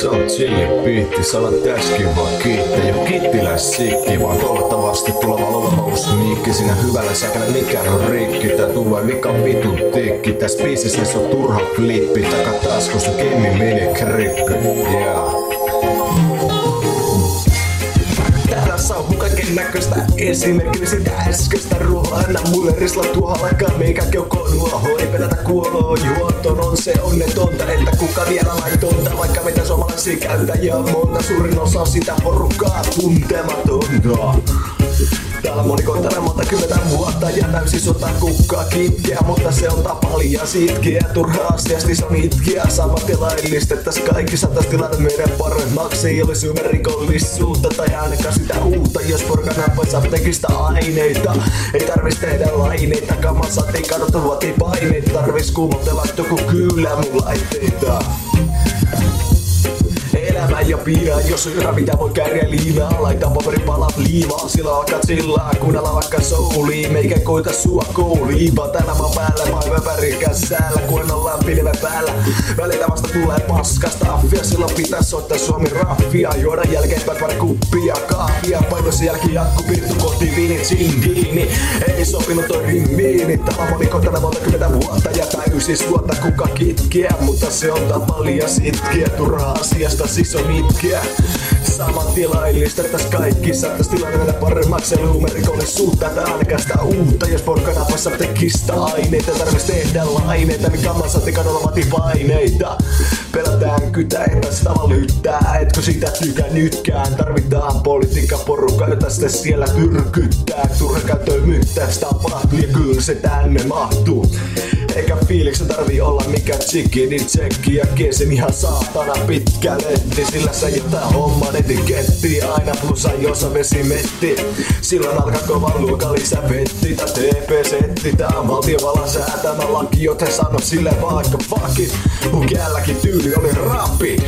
Se on chillipiitti, salat täskin vaan kiittää. Jo kittiläis sikki, vaan toivottavasti tuleva lovausmiikki. Siinä hyvällä säkällä mikään on rikki. Tää tulee vika vitun tikki. Täs biisissä se on turha flippi. Takataskussa Kemmi meni krippi. Yeah. Tässä on kaiken näköistä esimerkiksi sitä äskeistä ruoaa. Anna mulle risla tuohalakaan meikä keuhkoon nuohoo. Ei pelätä kuoloa juoton, on se onnetonta, että kuka vielä laitonta. Vaikka meitä suomalaisia käyttäjiä on monta, suurin osa sitä porukkaa tuntematonta. Täällä monikoitana monta kymmentä vuotta ja täysin sota kukkaa kitkeä, mutta se on tapa liian sitkeä. Turha astiasti se on itkeä. Samat ja laillistettais kaikki, saatais tilanne meidän paremmaksi. Ei olisi rikollisuutta tai ainakaan sitä uutta. Jos porkana pois apteekista aineita, ei tarvis tehdä laineita. Kamman saatiin kadota vuotiin paineita. Tarvis kuumotella joku kyllä mun laitteita. Elämä ja piirää, jos on jotain mitä voi kääriä liinaa. Laita paperipalat liimaa, sillä alkaa chillaa. Kuunnella vaikka souliin, meikä koita sua kouliin. Vaan tänä maan päällä, maailman värikäs säällä. Kun ollaan pilve päällä, välillä vasta tulee paskasta affia. Silloin pitäis soittaa Suomi raffia. Juoda jälkeenpäin pari kuppia kahvia. Painoisen jälki jatku pirtu kohti viinit sindiini. Ei sopinut toi rimmiini. Täällä monikoitana monta kymmentä vuotta ja täysin suota kuka kitkeä. Mutta se on tapa liian sitkeä, turhaa asiasta siis on itkeä. Saman tilaillistettais kaikki, saattais tilanne mennä paremmaksi. Ja huumerikollisuutta tai ainakaan sitä uutta. Jos porkkana pois apteekista aineita, tarvis tehdä laineita, niin kamman saati kadulla vaatii paineita. Pelätään kytä, epästä valyttää, etkö siitä tykkää nytkään. Tarvitaan politiikka porukka, jota sitten siellä tyrkyttää. Turha käyttöön myttää, sitä tapahtuu ja kyllä se tänne mahtuu. Eikä fiiliksi tarvii olla mikään tsikki, niin tsekki ja kiesin ihan saatana pitkä letti. Sillä sä jotain homman etiketti, aina plussa jossa vesimetti. Silloin alkaa kova luokan lisävetti, tää TP-setti. Tää on valtiovallan säätämä laki, joten sano sille vaikka fuck it. Mun kielläkin tyyli oli rapi.